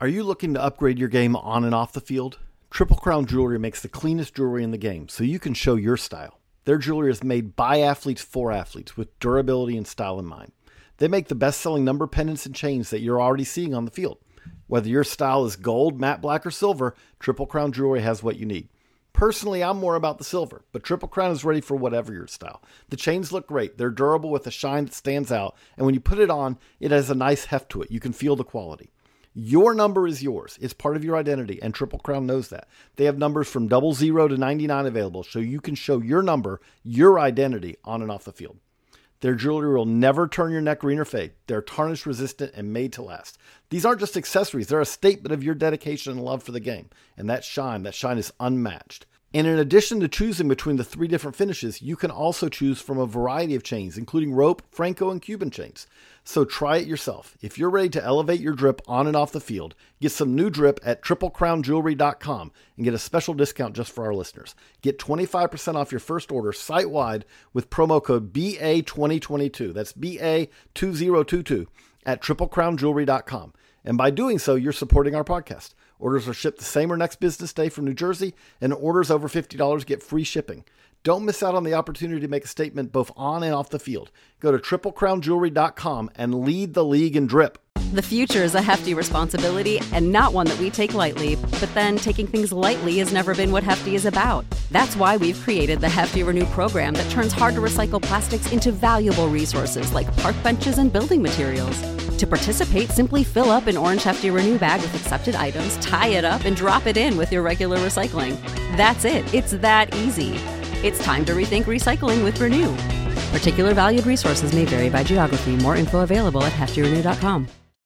Are you looking to upgrade your game on and off the field? Triple Crown Jewelry makes the cleanest jewelry in the game, so you can show your style. Their jewelry is made by athletes for athletes with durability and style in mind. They make the best-selling number pendants and chains that you're already seeing on the field. Whether your style is gold, matte black, or silver, Triple Crown Jewelry has what you need. Personally, I'm more about the silver, but Triple Crown is ready for whatever your style. The chains look great. They're durable with a shine that stands out, and when you put it on, it has a nice heft to it. You can feel the quality. Your number is yours. It's part of your identity, and Triple Crown knows that. They have numbers from 00 to 99 available, so you can show your number, your identity, on and off the field. Their jewelry will never turn your neck green or fade. They're tarnish resistant and made to last. These aren't just accessories. They're a statement of your dedication and love for the game. And that shine is unmatched. And in addition to choosing between the 3 different finishes, you can also choose from a variety of chains, including rope, Franco, and Cuban chains. So try it yourself. If you're ready to elevate your drip on and off the field, get some new drip at triplecrownjewelry.com and get a special discount just for our listeners. Get 25% off your first order site-wide with promo code BA2022. That's BA2022 at triplecrownjewelry.com. And by doing so, you're supporting our podcast. Orders are shipped the same or next business day from New Jersey, and orders over $50 get free shipping. Don't miss out on the opportunity to make a statement both on and off the field. Go to triplecrownjewelry.com and lead the league in drip. The future is a hefty responsibility and not one that we take lightly. But then taking things lightly has never been what Hefty is about. That's why we've created the Hefty Renew program that turns hard-to-recycle plastics into valuable resources like park benches and building materials. To participate, simply fill up an orange Hefty Renew bag with accepted items, tie it up, and drop it in with your regular recycling. That's it. It's that easy. It's time to rethink recycling with Renew. Particular valued resources may vary by geography. More info available at heftyrenew.com.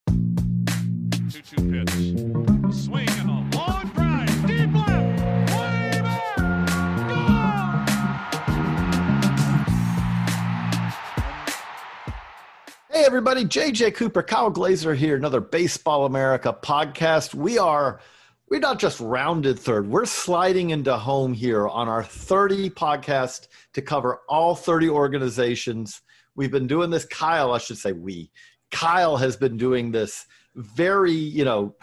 2-2 pitch. Swing and a long drive. Deep left. Way back. Gone. Hey everybody, JJ Cooper, Kyle Glazer here, another Baseball America podcast. We're not just rounded third, we're sliding into home here on our 30 podcast to cover all 30 organizations. We've been doing this, Kyle has been doing this very,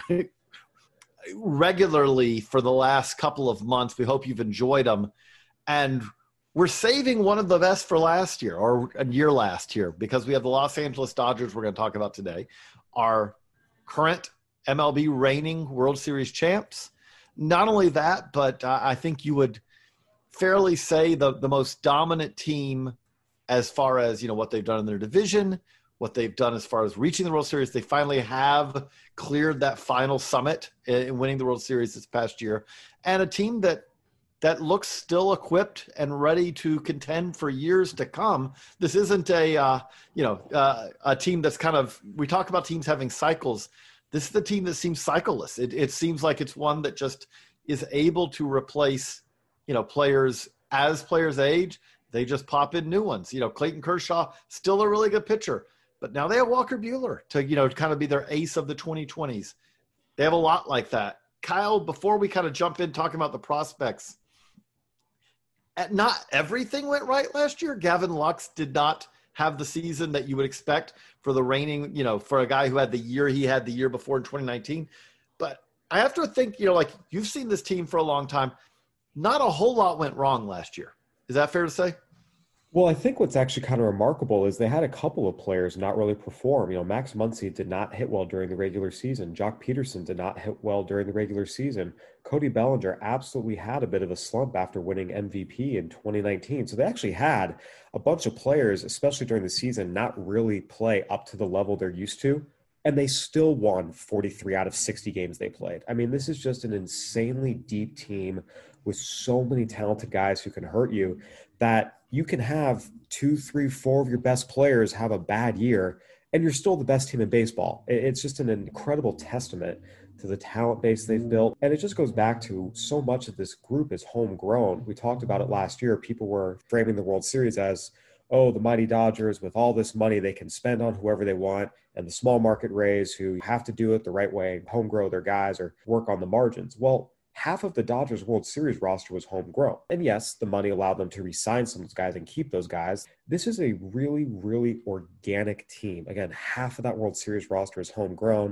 regularly for the last couple of months. We hope you've enjoyed them. And we're saving one of the best for last year or a year last year because we have the Los Angeles Dodgers we're going to talk about today, our current MLB reigning World Series champs. Not only that, but I think you would fairly say the most dominant team as far as, what they've done in their division, what they've done as far as reaching the World Series. They finally have cleared that final summit in winning the World Series this past year. And a team that looks still equipped and ready to contend for years to come. This isn't a team that's kind of, we talk about teams having cycles. This is the team that seems cycleless. It seems like it's one that just is able to replace, players as players age. They just pop in new ones. Clayton Kershaw, still a really good pitcher. But now they have Walker Buehler to, kind of be their ace of the 2020s. They have a lot like that. Kyle, before we kind of jump in talking about the prospects, not everything went right last year. Gavin Lux did not have the season that you would expect for the reigning, for a guy who had the year he had the year before in 2019. But I have to think, you've seen this team for a long time. Not a whole lot went wrong last year. Is that fair to say? Well, I think what's actually kind of remarkable is they had a couple of players not really perform. Max Muncy did not hit well during the regular season. Jock Peterson did not hit well during the regular season. Cody Bellinger absolutely had a bit of a slump after winning MVP in 2019. So they actually had a bunch of players, especially during the season, not really play up to the level they're used to. And they still won 43 out of 60 games they played. I mean, this is just an insanely deep team with so many talented guys who can hurt you that you can have 2, 3, 4 of your best players have a bad year and you're still the best team in baseball. It's just an incredible testament to the talent base they've built. And it just goes back to so much of this group is homegrown. We talked about it last year. People were framing the World Series as, oh, the mighty Dodgers with all this money they can spend on whoever they want, and the small market Rays who have to do it the right way, home grow their guys or work on the margins. Well, half of the Dodgers World Series roster was homegrown. And yes, the money allowed them to re-sign some of those guys and keep those guys. This is a really, really organic team. Again, half of that World Series roster is homegrown.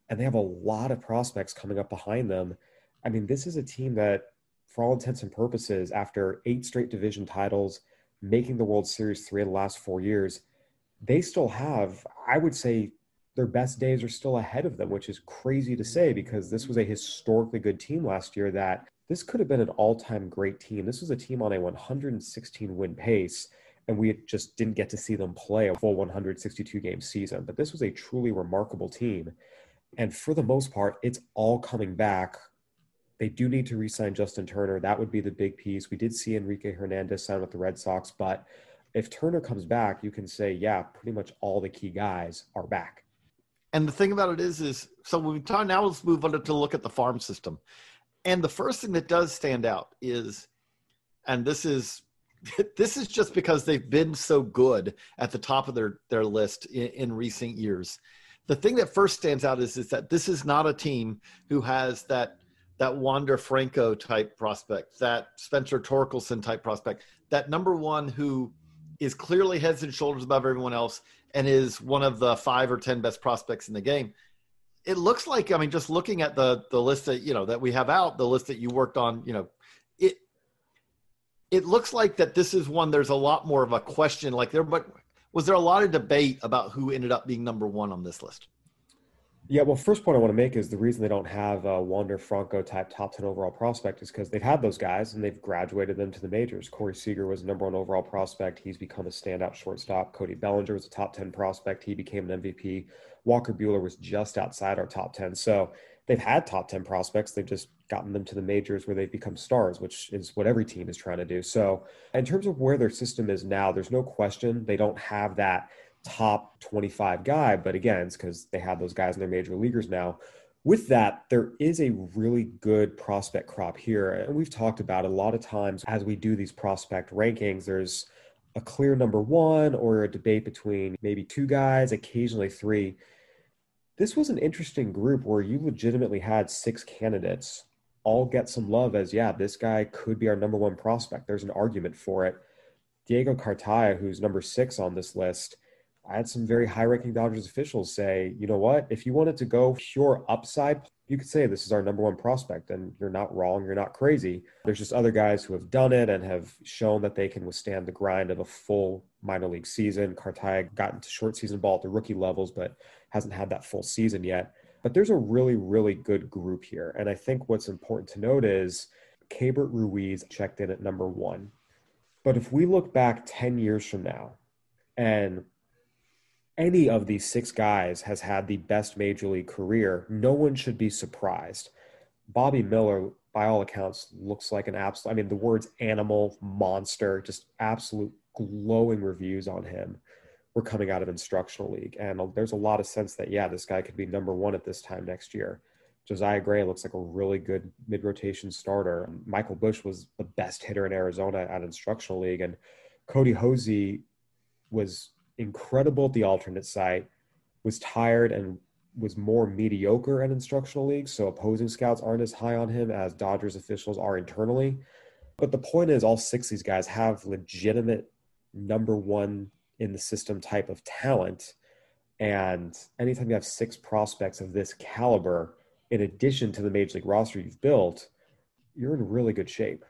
and they have a lot of prospects coming up behind them. I mean, this is a team that, for all intents and purposes, after 8 straight division titles, making the World Series 3 of the last 4 years, they still have, I would say, their best days are still ahead of them, which is crazy to say because this was a historically good team last year that this could have been an all-time great team. This was a team on a 116 win pace, and we just didn't get to see them play a full 162 game season. But this was a truly remarkable team. And for the most part, it's all coming back. They do need to re-sign Justin Turner. That would be the big piece. We did see Enrique Hernandez sign with the Red Sox, but if Turner comes back, you can say, yeah, pretty much all the key guys are back. And the thing about it is so when we talk now, let's move on to look at the farm system. And the first thing that does stand out is, and this is just because they've been so good at the top of their list in recent years. The thing that first stands out is that this is not a team who has that Wander Franco type prospect, that Spencer Torkelson type prospect, that number one who is clearly heads and shoulders above everyone else and is one of the 5 or 10 best prospects in the game. It looks like, I mean, just looking at the list that, that we have out, the list that you worked on, it looks like that this is one, there's a lot more of a question but was there a lot of debate about who ended up being number one on this list? Yeah, well, first point I want to make is the reason they don't have a Wander Franco type top 10 overall prospect is because they've had those guys and they've graduated them to the majors. Corey Seager was number 1 overall prospect. He's become a standout shortstop. Cody Bellinger was a top 10 prospect. He became an MVP. Walker Buehler was just outside our top 10. So they've had top 10 prospects. They've just gotten them to the majors where they've become stars, which is what every team is trying to do. So in terms of where their system is now, there's no question they don't have that top 25 guy, but again, it's because they have those guys in their major leaguers now. With that, there is a really good prospect crop here. And we've talked about it a lot of times as we do these prospect rankings, there's a clear number one or a debate between maybe 2 guys, occasionally 3. This was an interesting group where you legitimately had 6 candidates all get some love as, yeah, this guy could be our number 1 prospect. There's an argument for it. Diego Cartaya, who's number 6 on this list, I had some very high-ranking Dodgers officials say, you know what, if you wanted to go pure upside, you could say this is our number 1 prospect, and you're not wrong, you're not crazy. There's just other guys who have done it and have shown that they can withstand the grind of a full minor league season. Cartaya got into short season ball at the rookie levels, but hasn't had that full season yet. But there's a really, really good group here. And I think what's important to note is Keibert Ruiz checked in at number 1. But if we look back 10 years from now, and any of these 6 guys has had the best major league career, no one should be surprised. Bobby Miller, by all accounts, looks like an absolute, I mean, the words animal, monster, just absolute glowing reviews on him were coming out of Instructional League. And there's a lot of sense that, yeah, this guy could be number 1 at this time next year. Josiah Gray looks like a really good mid-rotation starter. Michael Busch was the best hitter in Arizona at Instructional League. And Cody Hosey was incredible at the alternate site, was tired and was more mediocre at Instructional League. So opposing scouts aren't as high on him as Dodgers officials are internally. But the point is all 6 of these guys have legitimate number 1 in the system type of talent. And anytime you have 6 prospects of this caliber, in addition to the major league roster you've built, you're in really good shape.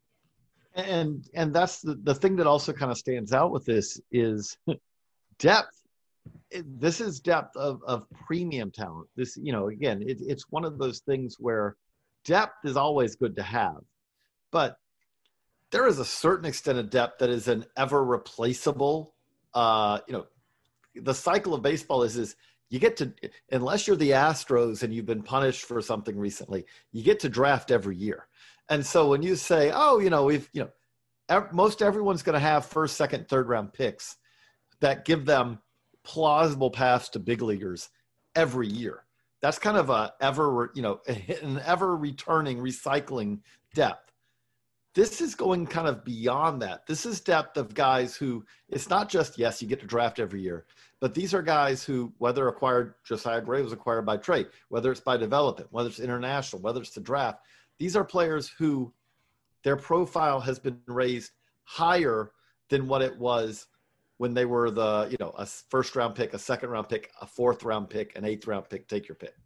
And that's the thing that also kind of stands out with this is depth. This is depth of premium talent. This, again, it's one of those things where depth is always good to have, but there is a certain extent of depth that is an ever replaceable. The cycle of baseball is you get to, unless you're the Astros and you've been punished for something recently, you get to draft every year. And so when you say, most everyone's going to have first, second, third round picks that give them plausible paths to big leaguers every year. That's kind of an ever returning, recycling depth. This is going kind of beyond that. This is depth of guys who, it's not just, yes, you get to draft every year, but these are guys who, whether acquired, Josiah Gray was acquired by trade, whether it's by development, whether it's international, whether it's the draft, these are players who their profile has been raised higher than what it was when they were a first round pick, a second round pick, a fourth round pick, an 8th round pick, take your pick.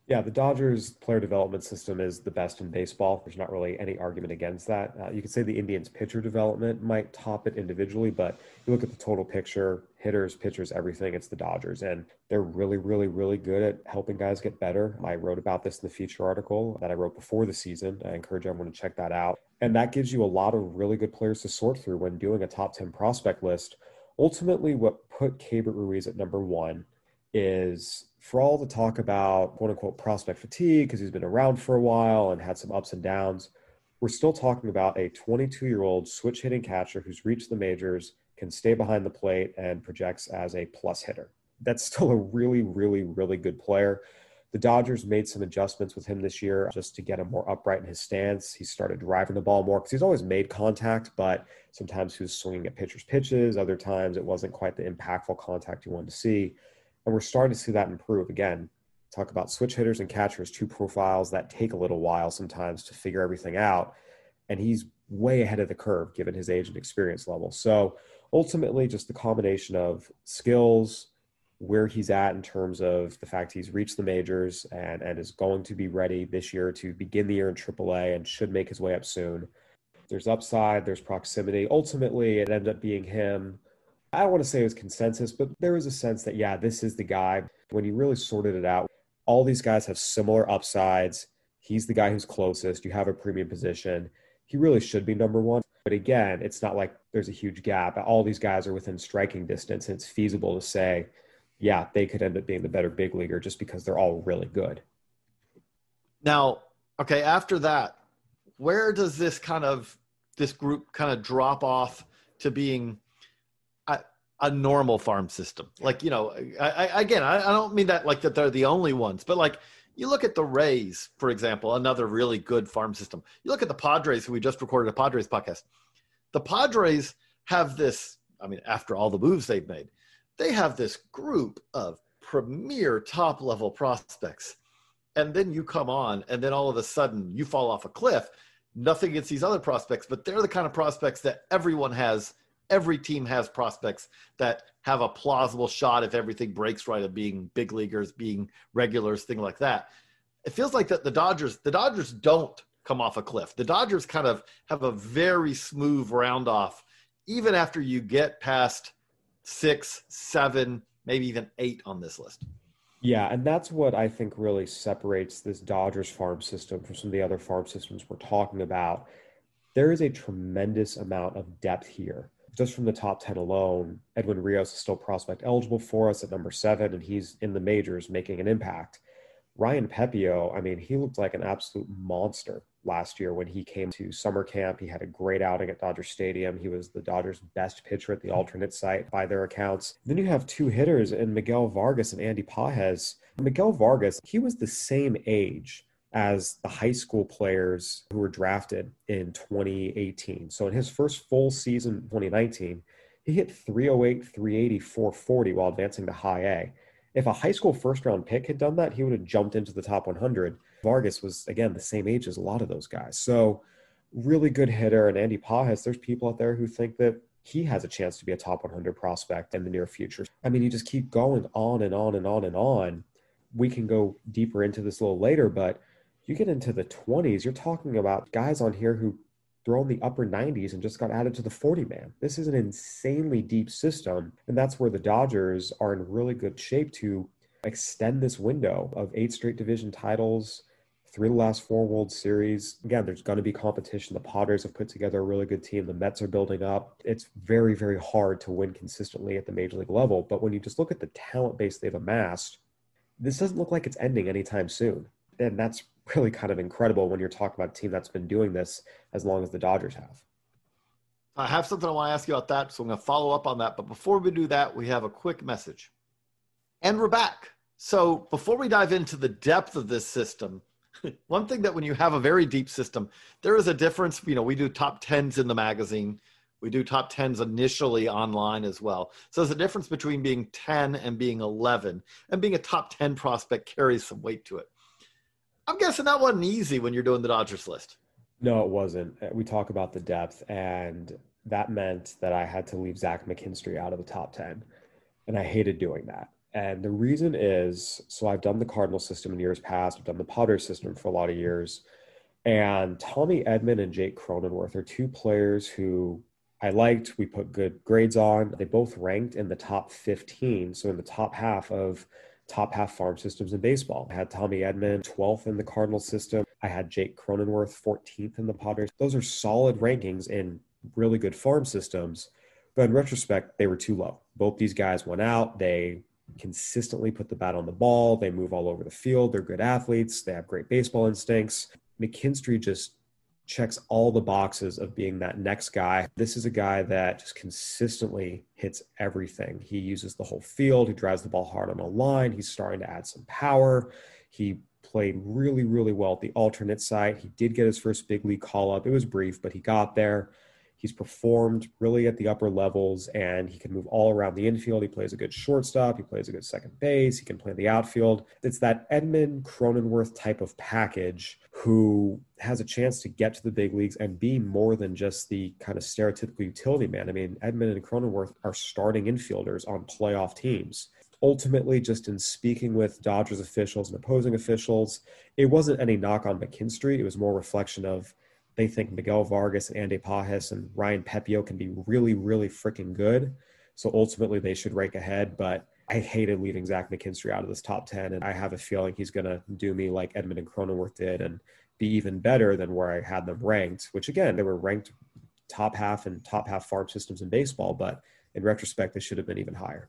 Yeah, the Dodgers player development system is the best in baseball. There's not really any argument against that. You could say the Indians pitcher development might top it individually, but you look at the total picture, hitters, pitchers, everything, it's the Dodgers. And they're really, really, really good at helping guys get better. I wrote about this in the feature article that I wrote before the season. I encourage everyone to check that out. And that gives you a lot of really good players to sort through when doing a top 10 prospect list. Ultimately, what put Keibert Ruiz at number one is, for all the talk about quote unquote prospect fatigue, because he's been around for a while and had some ups and downs, we're still talking about a 22-year-old switch hitting catcher who's reached the majors, can stay behind the plate, and projects as a plus hitter. That's still a really, really, really good player. The Dodgers made some adjustments with him this year just to get him more upright in his stance. He started driving the ball more because he's always made contact, but sometimes he was swinging at pitchers' pitches. Other times it wasn't quite the impactful contact you wanted to see. And we're starting to see that improve. Again, talk about switch hitters and catchers, two profiles that take a little while sometimes to figure everything out. And he's way ahead of the curve given his age and experience level. So ultimately, just the combination of skills, where he's at in terms of the fact he's reached the majors and is going to be ready this year to begin the year in AAA and should make his way up soon. There's upside, there's proximity. Ultimately, it ended up being him. I don't want to say it was consensus, but there was a sense that, yeah, this is the guy. When you really sorted it out, all these guys have similar upsides. He's the guy who's closest. You have a premium position. He really should be number one. But again, it's not like there's a huge gap. All these guys are within striking distance. And it's feasible to say, yeah, they could end up being the better big leaguer just because they're all really good. Now, okay, after that, where does this group kind of drop off to being a normal farm system? Like, I don't mean that like that they're the only ones, but like you look at the Rays, for example, another really good farm system. You look at the Padres, who we just recorded a Padres podcast. The Padres have this, after all the moves they've made, they have this group of premier top level prospects. And then you come on and then all of a sudden you fall off a cliff. Nothing against these other prospects, but they're the kind of prospects that everyone has. Every team has prospects that have a plausible shot if everything breaks right of being big leaguers, being regulars, thing like that. It feels like that the Dodgers don't come off a cliff. The Dodgers kind of have a very smooth round off, even after you get past 6, 7, maybe even 8 on this list. Yeah, and that's what I think really separates this Dodgers farm system from some of the other farm systems we're talking about. There is a tremendous amount of depth here. Just from the top 10 alone, Edwin Rios is still prospect eligible for us at number 7, and he's in the majors making an impact. Ryan Pepiot, he looked like an absolute monster last year when he came to summer camp. He had a great outing at Dodger Stadium. He was the Dodgers' best pitcher at the alternate site by their accounts. Then you have two hitters in Miguel Vargas and Andy Pages. Miguel Vargas, he was the same age as the high school players who were drafted in 2018. So in his first full season, 2019, he hit 308, 380, 440 while advancing to high A. If a high school first-round pick had done that, he would have jumped into the top 100. Vargas was, again, the same age as a lot of those guys. So really good hitter. And Andy Pages, there's people out there who think that he has a chance to be a top 100 prospect in the near future. You just keep going on and on and on and on. We can go deeper into this a little later, but you get into the 20s, you're talking about guys on here who throw in the upper 90s and just got added to the 40-man. This is an insanely deep system, and that's where the Dodgers are in really good shape to extend this window of 8 straight division titles, 3 of the last 4 World Series. Again, there's going to be competition. The Padres have put together a really good team. The Mets are building up. It's very, very hard to win consistently at the major league level, but when you just look at the talent base they've amassed, this doesn't look like it's ending anytime soon. And that's really kind of incredible when you're talking about a team that's been doing this as long as the Dodgers have. I have something I want to ask you about that, so I'm going to follow up on that. But before we do that, we have a quick message. And we're back. So before we dive into the depth of this system, one thing that when you have a very deep system, there is a difference. We do top 10s in the magazine. We do top 10s initially online as well. So there's a difference between being 10 and being 11. And being a top 10 prospect carries some weight to it. I'm guessing that wasn't easy when you're doing the Dodgers list. No, it wasn't. We talk about the depth, and that meant that I had to leave Zach McKinstry out of the top 10. And I hated doing that. And the reason is, so I've done the Cardinal system in years past. I've done the Padres system for a lot of years. And Tommy Edman and Jake Cronenworth are two players who I liked. We put good grades on. They both ranked in the top 15. So in the top half farm systems in baseball. I had Tommy Edman 12th in the Cardinal system. I had Jake Cronenworth 14th in the Padres. Those are solid rankings in really good farm systems. But in retrospect, they were too low. Both these guys went out. They consistently put the bat on the ball. They move all over the field. They're good athletes. They have great baseball instincts. McKinstry just checks all the boxes of being that next guy. This is a guy that just consistently hits everything. He uses the whole field. He drives the ball hard on a line. He's starting to add some power. He played really, really well at the alternate site. He did get his first big league call-up. It was brief, but he got there. He's performed really at the upper levels, and he can move all around the infield. He plays a good shortstop. He plays a good second base. He can play the outfield. It's that Edman Cronenworth type of package who has a chance to get to the big leagues and be more than just the kind of stereotypical utility man. I mean, Edman and Cronenworth are starting infielders on playoff teams. Ultimately, just in speaking with Dodgers officials and opposing officials, it wasn't any knock on McKinstry. It was more reflection of they think Miguel Vargas and Andy Pages and Ryan Pepio can be really, really freaking good. So ultimately they should rank ahead. But I hated leaving Zach McKinstry out of this top 10. And I have a feeling he's going to do me like Edman and Cronenworth did and be even better than where I had them ranked, which again, they were ranked top half and top half farm systems in baseball. But in retrospect, they should have been even higher.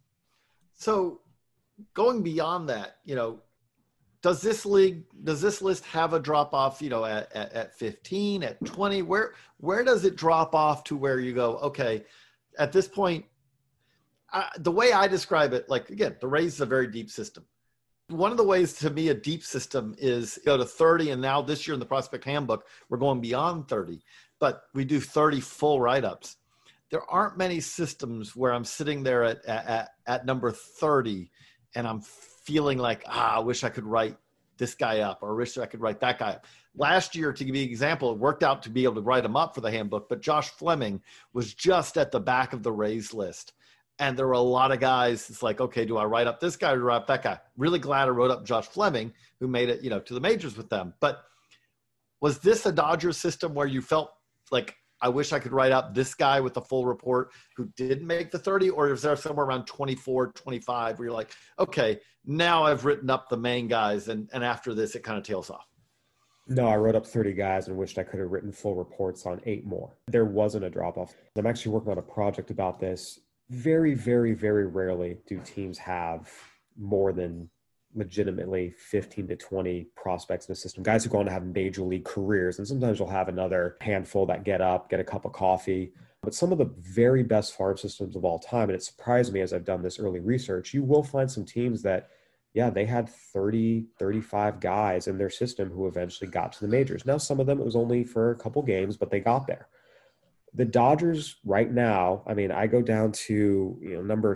So going beyond that, does this list have a drop off, at 15, at 20? Where does it drop off to where you go, okay, at this point, the way I describe it, like, again, the Rays is a very deep system. One of the ways to me a deep system is go to 30, and now this year in the prospect handbook, we're going beyond 30, but we do 30 full write-ups. There aren't many systems where I'm sitting there at number 30 and I'm feeling like, I wish I could write this guy up, or I wish I could write that guy up. Last year, to give you an example, it worked out to be able to write him up for the handbook, but Josh Fleming was just at the back of the Rays list. And there were a lot of guys, it's like, okay, do I write up this guy or write up that guy? Really glad I wrote up Josh Fleming, who made it, to the majors with them. But was this a Dodgers system where you felt like, I wish I could write up this guy with the full report who didn't make the 30, or is there somewhere around 24, 25 where you're like, okay, now I've written up the main guys and after this it kind of tails off? No, I wrote up 30 guys and wished I could have written full reports on 8 more. There wasn't a drop-off. I'm actually working on a project about this. Very, very, very rarely do teams have more than legitimately 15 to 20 prospects in the system, guys who go on to have major league careers. And sometimes you'll have another handful that get up, get a cup of coffee. But some of the very best farm systems of all time, and it surprised me as I've done this early research, you will find some teams that, they had 30, 35 guys in their system who eventually got to the majors. Now, some of them, it was only for a couple games, but they got there. The Dodgers right now, I go down to, number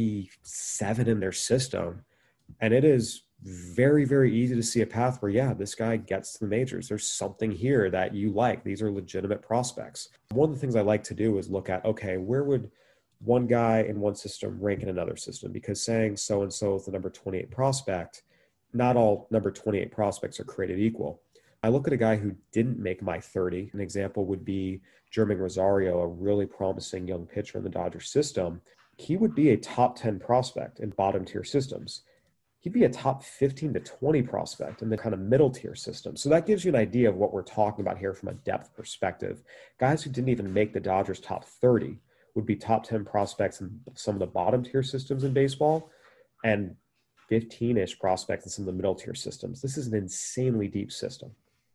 37 in their system, and it is very, very easy to see a path where, this guy gets to the majors. There's something here that you like. These are legitimate prospects. One of the things I like to do is look at, okay, where would one guy in one system rank in another system? Because saying so-and-so is the number 28 prospect, not all number 28 prospects are created equal. I look at a guy who didn't make my 30. An example would be Jeremy Rosario, a really promising young pitcher in the Dodgers system. He would be a top 10 prospect in bottom tier systems. He'd be a top 15 to 20 prospect in the kind of middle tier system. So that gives you an idea of what we're talking about here from a depth perspective. Guys who didn't even make the Dodgers top 30 would be top 10 prospects in some of the bottom tier systems in baseball and 15-ish prospects in some of the middle tier systems. This is an insanely deep system.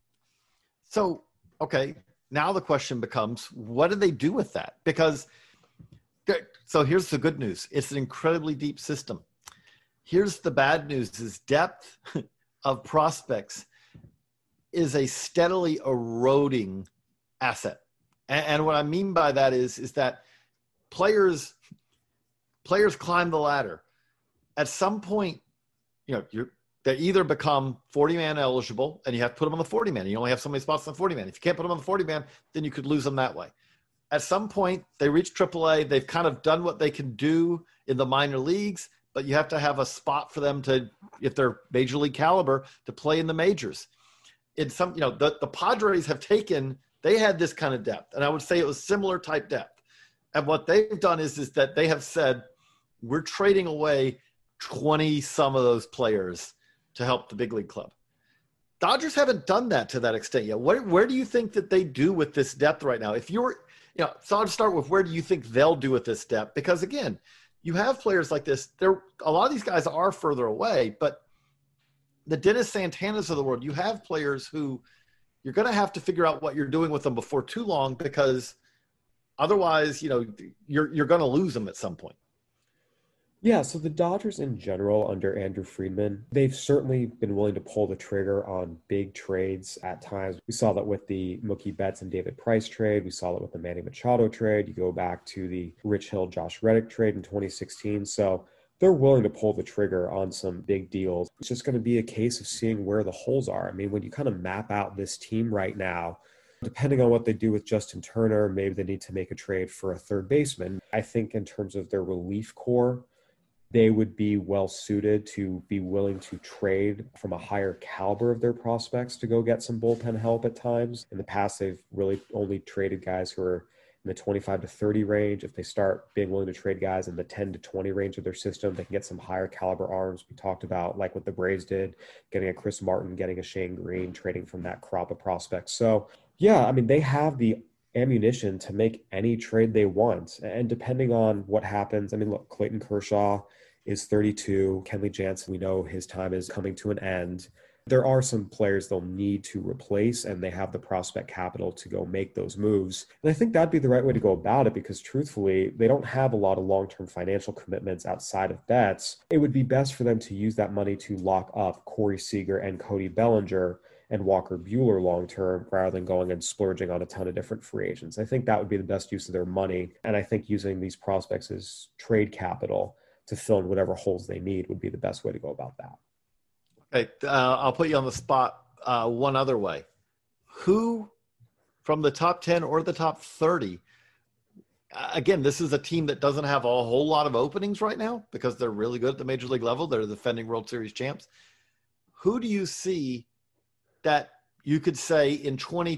So, okay, now the question becomes, what do they do with that? Because, so here's the good news. It's an incredibly deep system. Here's the bad news is depth of prospects is a steadily eroding asset. And what I mean by that is that players climb the ladder. At some point, they either become 40-man eligible and you have to put them on the 40-man. You only have so many spots on the 40-man. If you can't put them on the 40-man, then you could lose them that way. At some point, they reach AAA. They've kind of done what they can do in the minor leagues. but you have to have a spot for them to, if they're major league caliber, to play in the majors. In some, the Padres they had this kind of depth, and I would say it was similar type depth. And what they've done is that they have said, we're trading away 20 some of those players to help the big league club. Dodgers haven't done that to that extent yet. Where do you think that they do with this depth right now? So I'll start with, where do you think they'll do with this depth? Because again, you have players like this. A lot of these guys are further away, but the Dennis Santanas of the world, you have players who you're going to have to figure out what you're doing with them before too long, because otherwise, you're going to lose them at some point. Yeah, so the Dodgers in general under Andrew Friedman, they've certainly been willing to pull the trigger on big trades at times. We saw that with the Mookie Betts and David Price trade. We saw that with the Manny Machado trade. You go back to the Rich Hill, Josh Reddick trade in 2016. So they're willing to pull the trigger on some big deals. It's just going to be a case of seeing where the holes are. I mean, when you kind of map out this team right now, depending on what they do with Justin Turner, maybe they need to make a trade for a third baseman. I think in terms of their relief core, they would be well suited to be willing to trade from a higher caliber of their prospects to go get some bullpen help at times. In the past, they've really only traded guys who are in the 25 to 30 range. If they start being willing to trade guys in the 10 to 20 range of their system, they can get some higher caliber arms. We talked about, like what the Braves did, getting a Chris Martin, getting a Shane Green, trading from that crop of prospects. So yeah, I mean, they have the ammunition to make any trade they want. And depending on what happens, I mean, look, Clayton Kershaw is 32. Kenley Jansen, we know his time is coming to an end. There are some players they'll need to replace, and they have the prospect capital to go make those moves. And I think that'd be the right way to go about it, because truthfully, they don't have a lot of long-term financial commitments outside of Betts. It would be best for them to use that money to lock up Corey Seager and Cody Bellinger and Walker Buehler long-term, rather than going and splurging on a ton of different free agents. I think that would be the best use of their money. And I think using these prospects as trade capital to fill in whatever holes they need would be the best way to go about that. Okay, I'll put you on the spot one other way. Who from the top 10 or the top 30, again, this is a team that doesn't have a whole lot of openings right now because they're really good at the major league level. They're the defending World Series champs. Who do you see that you could say in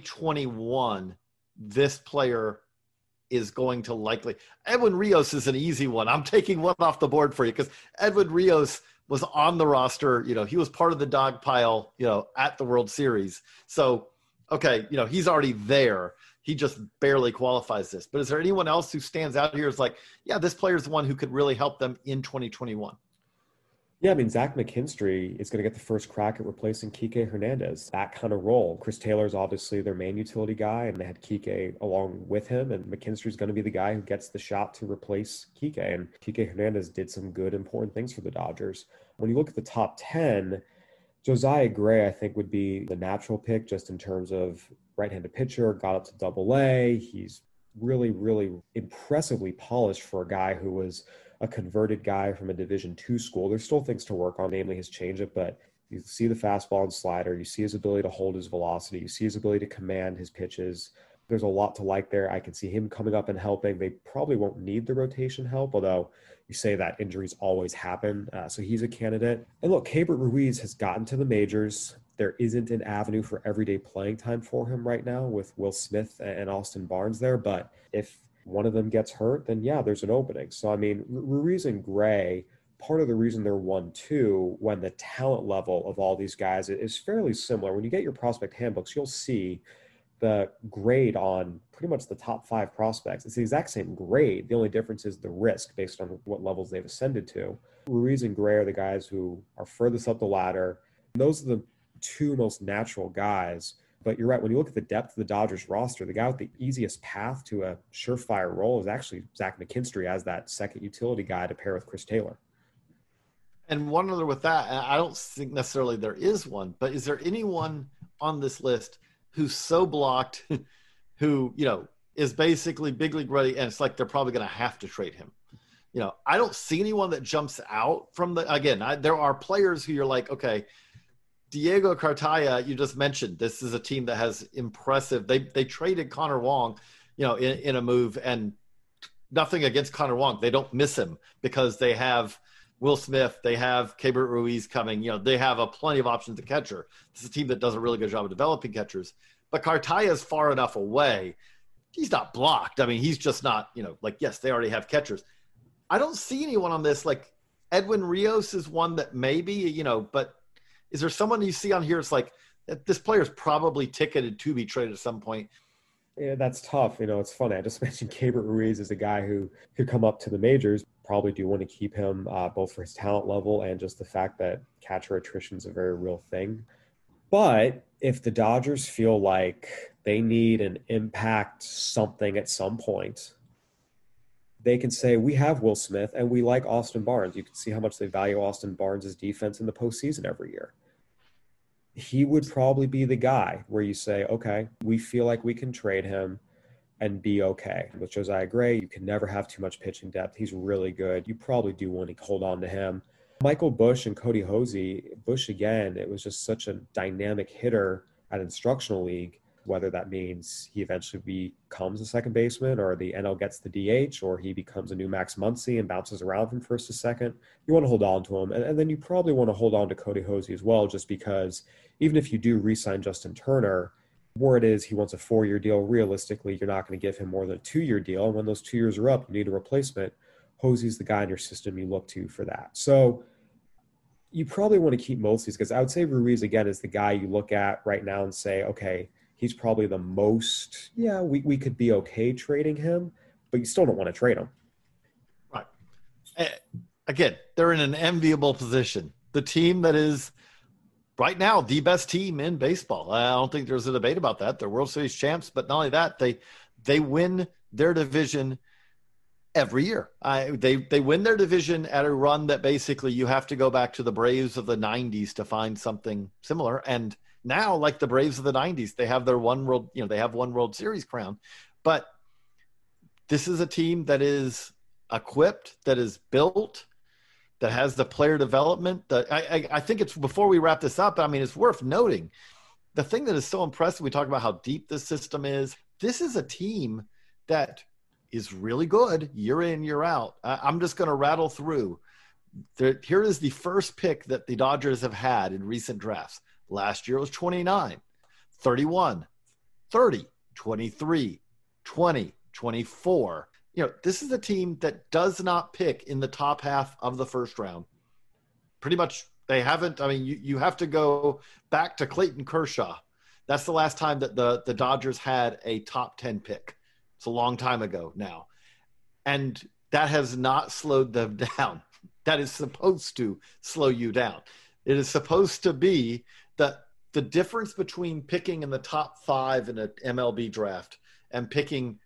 2021, this player is going to likely – Edwin Rios is an easy one. I'm taking one off the board for you because Edwin Rios was on the roster. He was part of the dog pile, at the World Series. So, okay, he's already there. He just barely qualifies this. But is there anyone else who stands out here as like, yeah, this player is the one who could really help them in 2021? Yeah, I mean, Zach McKinstry is going to get the first crack at replacing Kike Hernandez, that kind of role. Chris Taylor's obviously their main utility guy, and they had Kike along with him, and McKinstry's going to be the guy who gets the shot to replace Kike. And Kike Hernandez did some good, important things for the Dodgers. When you look at the top 10, Josiah Gray, I think, would be the natural pick just in terms of right-handed pitcher, got up to Double-A. He's really, really impressively polished for a guy who was a converted guy from a Division II school. There's still things to work on, namely his changeup, but you see the fastball and slider, you see his ability to hold his velocity, you see his ability to command his pitches. There's a lot to like there. I can see him coming up and helping. They probably won't need the rotation help, although you say that injuries always happen. So he's a candidate. And look, Keibert Ruiz has gotten to the majors. There isn't an avenue for everyday playing time for him right now with Will Smith and Austin Barnes there, but if one of them gets hurt, then yeah, there's an opening. So, I mean, Ruiz and Gray, part of the reason they're 1-2 when the talent level of all these guys is fairly similar. When you get your prospect handbooks, you'll see the grade on pretty much the top 5 prospects. It's the exact same grade. The only difference is the risk based on what levels they've ascended to. Ruiz and Gray are the guys who are furthest up the ladder. And those are the 2 most natural guys. But you're right, when you look at the depth of the Dodgers roster, the guy with the easiest path to a surefire role is actually Zach McKinstry as that second utility guy to pair with Chris Taylor. And one other with that, I don't think necessarily there is one, but is there anyone on this list who's so blocked, who, is basically big league ready, and it's like they're probably going to have to trade him? I don't see anyone that jumps out from there are players who you're like, okay, Diego Cartaya, you just mentioned, this is a team that has impressive. They traded Connor Wong, in a move, and nothing against Connor Wong. They don't miss him because they have Will Smith. They have Keibert Ruiz coming. They have plenty of options at catcher. This is a team that does a really good job of developing catchers. But Cartaya is far enough away. He's not blocked. I mean, he's just not, yes, they already have catchers. I don't see anyone on this. Like Edwin Rios is one that maybe, but is there someone you see on here? It's like this player is probably ticketed to be traded at some point. Yeah, that's tough. It's funny. I just mentioned Keibert Ruiz as a guy who could come up to the majors. Probably do want to keep him both for his talent level and just the fact that catcher attrition is a very real thing. But if the Dodgers feel like they need an impact something at some point, they can say, we have Will Smith and we like Austin Barnes. You can see how much they value Austin Barnes' defense in the postseason every year. He would probably be the guy where you say, okay, we feel like we can trade him and be okay. With Josiah Gray, you can never have too much pitching depth. He's really good. You probably do want to hold on to him. Michael Busch and Cody Hosey. Busch, again, it was just such a dynamic hitter at Instructional League, whether that means he eventually becomes a second baseman or the NL gets the DH or he becomes a new Max Muncy and bounces around from first to second. You want to hold on to him. And then you probably want to hold on to Cody Hosey as well, just because even if you do re-sign Justin Turner, word is he wants a 4-year deal. Realistically, you're not going to give him more than a 2-year deal. And when those 2 years are up, you need a replacement. Hosey's the guy in your system you look to for that. So you probably want to keep most of these, because I would say Ruiz, again, is the guy you look at right now and say, okay, he's probably the most, we could be okay trading him, but you still don't want to trade him. Right. Again, they're in an enviable position. The team that is right now the best team in baseball. I don't think there's a debate about that. They're World Series champs, but not only that, they win their division every year. They win their division at a run that basically you have to go back to the Braves of the 90s to find something similar. And now, like the Braves of the 90s, they have their one World Series crown. But this is a team that is equipped, that is built, that has the player development. I think it's, before we wrap this up, I mean, it's worth noting, the thing that is so impressive, we talk about how deep this system is. This is a team that is really good year in, year out. I'm just going to rattle through. Here is the first pick that the Dodgers have had in recent drafts. Last year was 29, 31, 30, 23, 20, 24. This is a team that does not pick in the top half of the first round. Pretty much they haven't. I mean, you have to go back to Clayton Kershaw. That's the last time that the Dodgers had a top 10 pick. It's a long time ago now. And that has not slowed them down. That is supposed to slow you down. It is supposed to be that the difference between picking in the top 5 in an MLB draft and picking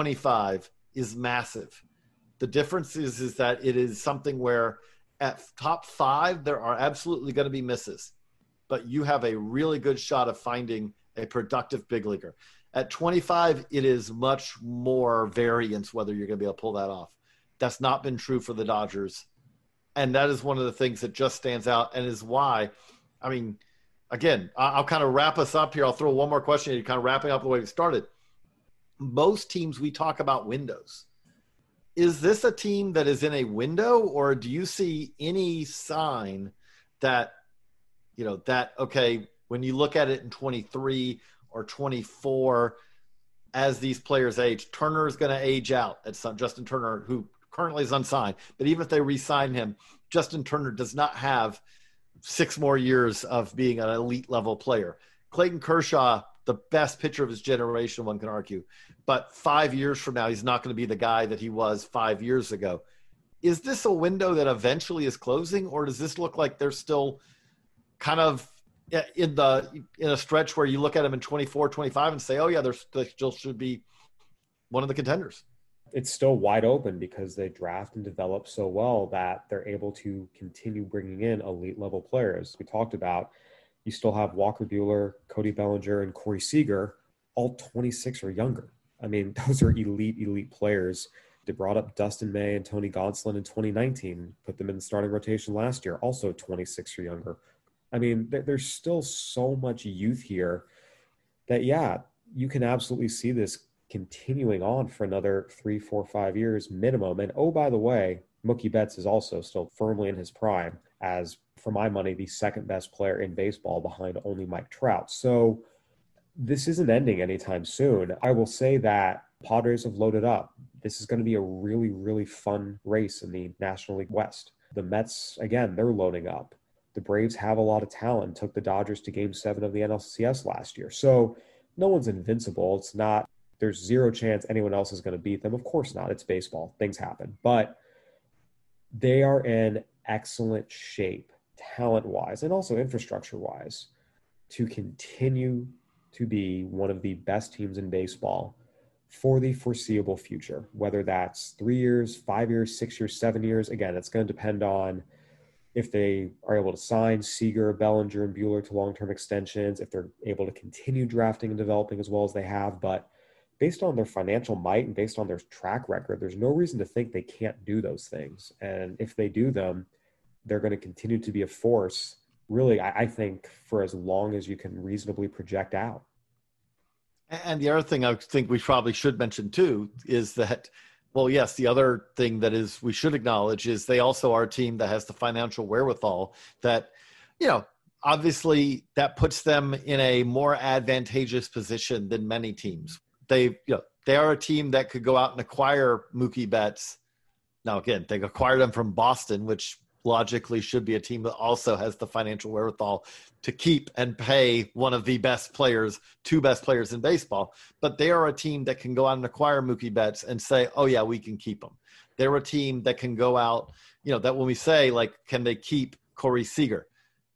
25 is massive. The difference is that it is something where at top 5, there are absolutely going to be misses, but you have a really good shot of finding a productive big leaguer. At 25, it is much more variance whether you're going to be able to pull that off. That's not been true for the Dodgers. And that is one of the things that just stands out and is why, I mean, again, I'll kind of wrap us up here. I'll throw one more question at you, kind of wrapping up the way we started. Most teams, we talk about windows. Is this a team that is in a window, or do you see any sign that, okay, when you look at it in 23 or 24, as these players age, Turner is going to age out at some, Justin Turner, who currently is unsigned, but even if they re-sign him, Justin Turner does not have 6 more years of being an elite level player. Clayton Kershaw, the best pitcher of his generation, one can argue, but 5 years from now, he's not going to be the guy that he was 5 years ago. Is this a window that eventually is closing, or does this look like they're still kind of in a stretch where you look at them in 24, 25 and say, oh yeah, they still should be one of the contenders? It's still wide open because they draft and develop so well that they're able to continue bringing in elite level players. We talked about, you still have Walker Buehler, Cody Bellinger, and Corey Seager, all 26 or younger. I mean, those are elite players. They brought up Dustin May and Tony Gonsolin in 2019, put them in the starting rotation last year, also 26 or younger. I mean, there's still so much youth here that, yeah, you can absolutely see this continuing on for another 3, 4, 5 years minimum. And oh, by the way, Mookie Betts is also still firmly in his prime as, for my money, the second best player in baseball behind only Mike Trout. So this isn't ending anytime soon. I will say that Padres have loaded up. This is going to be a really, really fun race in the National League West. The Mets, again, they're loading up. The Braves have a lot of talent, took the Dodgers to Game 7 of the NLCS last year. So no one's invincible. It's not, there's zero chance anyone else is going to beat them. Of course not. It's baseball. Things happen. But they are in excellent shape, talent-wise, and also infrastructure-wise, to continue to be one of the best teams in baseball for the foreseeable future, whether that's 3 years, 5 years, 6 years, 7 years. Again, it's going to depend on if they are able to sign Seager, Bellinger, and Buehler to long-term extensions, if they're able to continue drafting and developing as well as they have. But based on their financial might and based on their track record, there's no reason to think they can't do those things. And if they do them, they're going to continue to be a force, really, I think, for as long as you can reasonably project out. And the other thing I think we probably should mention too is that, well, yes, the other thing that is we should acknowledge is they also are a team that has the financial wherewithal that, obviously that puts them in a more advantageous position than many teams. They are a team that could go out and acquire Mookie Betts. Now, again, they acquired him from Boston, which logically should be a team that also has the financial wherewithal to keep and pay one of the best players, two best players in baseball. But they are a team that can go out and acquire Mookie Betts and say, oh yeah, we can keep him. They're a team that can go out, that when we say, like, can they keep Corey Seager?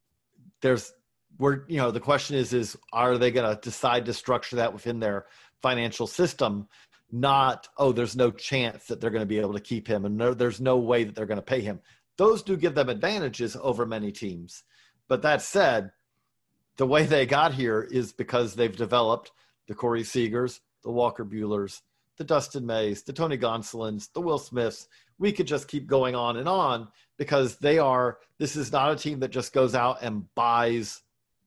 The question is are they going to decide to structure that within their financial system? Not, oh, there's no chance that they're going to be able to keep him, and there's no way that they're going to pay him. Those do give them advantages over many teams. But that said, the way they got here is because they've developed the Corey Seagers, the Walker Buehlers, the Dustin Mays, the Tony Gonsolins, the Will Smiths. We could just keep going on because this is not a team that just goes out and buys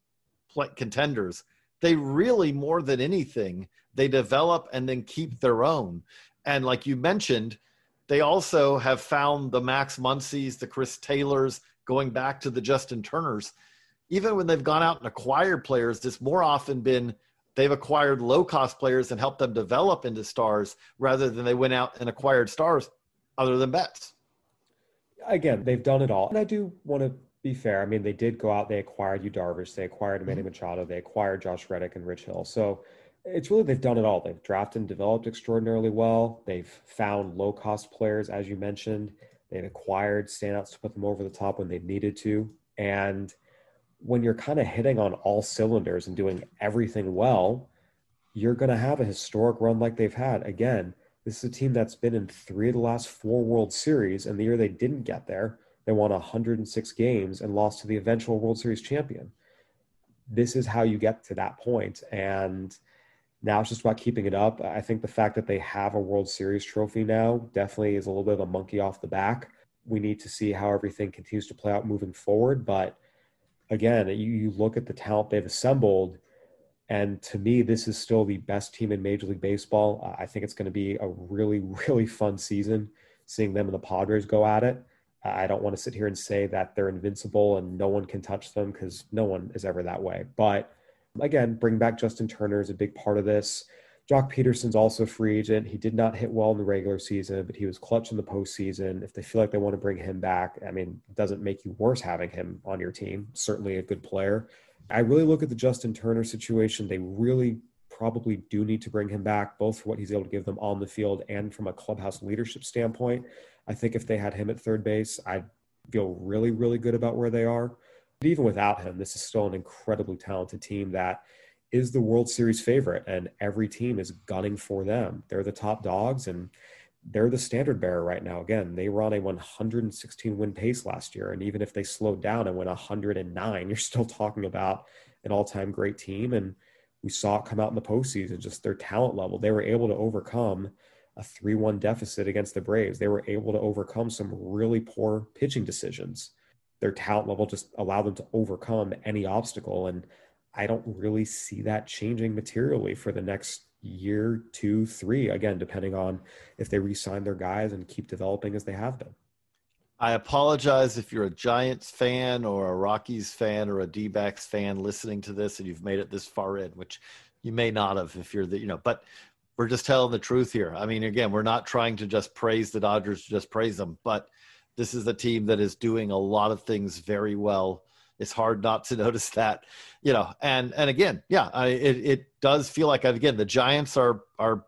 contenders. They really, more than anything, they develop and then keep their own. And like you mentioned, they also have found the Max Muncies, the Chris Taylors, going back to the Justin Turners. Even when they've gone out and acquired players, it's more often been they've acquired low-cost players and helped them develop into stars rather than they went out and acquired stars other than Betts. Again, they've done it all. And I do want to be fair. I mean, they did go out, they acquired Yu Darvish, they acquired Manny Machado, they acquired Josh Reddick and Rich Hill. So it's really, they've done it all. They've drafted and developed extraordinarily well. They've found low-cost players, as you mentioned. They've acquired standouts to put them over the top when they needed to. And when you're kind of hitting on all cylinders and doing everything well, you're going to have a historic run like they've had. Again, this is a team that's been in 3 of the last 4 World Series, and the year they didn't get there, they won 106 games and lost to the eventual World Series champion. This is how you get to that point. And now it's just about keeping it up. I think the fact that they have a World Series trophy now definitely is a little bit of a monkey off the back. We need to see how everything continues to play out moving forward. But again, you look at the talent they've assembled, and to me, this is still the best team in Major League Baseball. I think it's going to be a really, really fun season seeing them and the Padres go at it. I don't want to sit here and say that they're invincible and no one can touch them, because no one is ever that way. But again, bring back Justin Turner is a big part of this. Jock Peterson's also a free agent. He did not hit well in the regular season, but he was clutch in the postseason. If they feel like they want to bring him back, I mean, it doesn't make you worse having him on your team. Certainly a good player. I really look at the Justin Turner situation. They really probably do need to bring him back, both for what he's able to give them on the field and from a clubhouse leadership standpoint. I think if they had him at third base, I'd feel really, really good about where they are. But even without him, this is still an incredibly talented team that is the World Series favorite, and every team is gunning for them. They're the top dogs, and they're the standard bearer right now. Again, they were on a 116 win pace last year, and even if they slowed down and went 109, you're still talking about an all-time great team. And we saw it come out in the postseason, just their talent level. They were able to overcome a 3-1 deficit against the Braves. They were able to overcome some really poor pitching decisions. Their talent level just allowed them to overcome any obstacle, and I don't really see that changing materially for the next year, 2, 3, again, depending on if they re-sign their guys and keep developing as they have been. I apologize if you're a Giants fan or a Rockies fan or a D-backs fan listening to this and you've made it this far in, which you may not have if you're but we're just telling the truth here. I mean, again, we're not trying to just praise the Dodgers, just praise them, but this is a team that is doing a lot of things very well. It's hard not to notice that, and again, it does feel like, again, the Giants are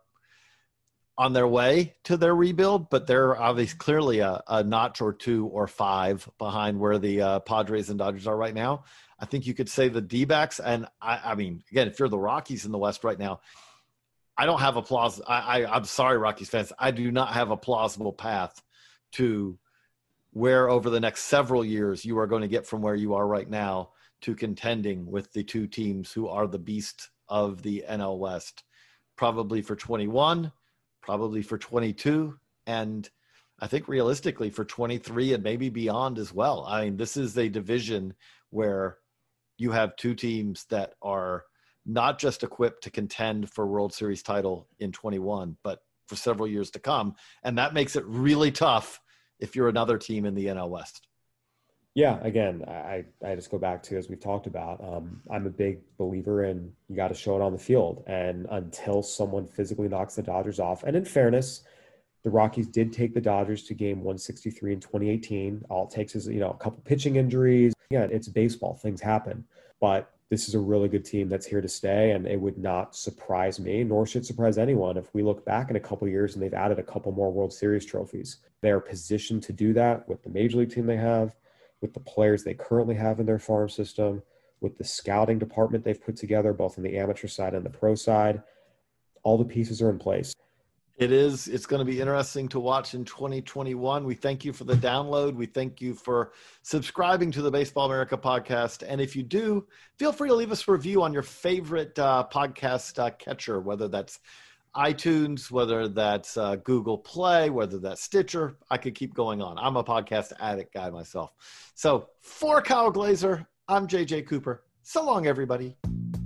on their way to their rebuild, but they're obviously clearly a notch or 2 or 5 behind where the Padres and Dodgers are right now. I think you could say the D-backs, and I mean, again, if you're the Rockies in the West right now, I don't have I'm sorry, Rockies fans. I do not have a plausible path to where over the next several years you are going to get from where you are right now to contending with the two teams who are the beast of the NL West, probably for 21, probably for 22, and I think realistically for 23 and maybe beyond as well. I mean, this is a division where you have two teams that are not just equipped to contend for World Series title in 21, but for several years to come. And that makes it really tough if you're another team in the NL West. Yeah, again, I just go back to, as we've talked about, I'm a big believer in you got to show it on the field. And until someone physically knocks the Dodgers off, and in fairness, the Rockies did take the Dodgers to game 163 in 2018. All it takes is, a couple pitching injuries. Yeah, it's baseball. Things happen. But this is a really good team that's here to stay, and it would not surprise me, nor should surprise anyone, if we look back in a couple of years and they've added a couple more World Series trophies. They are positioned to do that with the major league team they have, with the players they currently have in their farm system, with the scouting department they've put together, both on the amateur side and the pro side. All the pieces are in place. It is. It's going to be interesting to watch in 2021. We thank you for the download. We thank you for subscribing to the Baseball America podcast. And if you do, feel free to leave us a review on your favorite podcast catcher, whether that's iTunes, whether that's Google Play, whether that's Stitcher. I could keep going on. I'm a podcast addict guy myself. So for Kyle Glaser, I'm JJ Cooper. So long, everybody.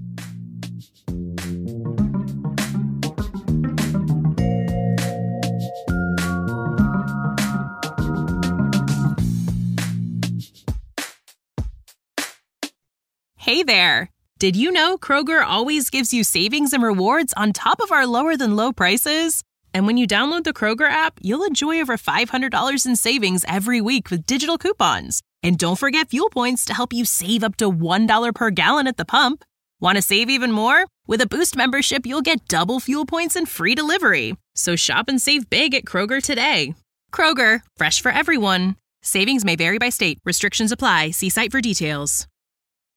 Hey there! Did you know Kroger always gives you savings and rewards on top of our lower-than-low prices? And when you download the Kroger app, you'll enjoy over $500 in savings every week with digital coupons. And don't forget fuel points to help you save up to $1 per gallon at the pump. Want to save even more? With a Boost membership, you'll get double fuel points and free delivery. So shop and save big at Kroger today. Kroger, fresh for everyone. Savings may vary by state. Restrictions apply. See site for details.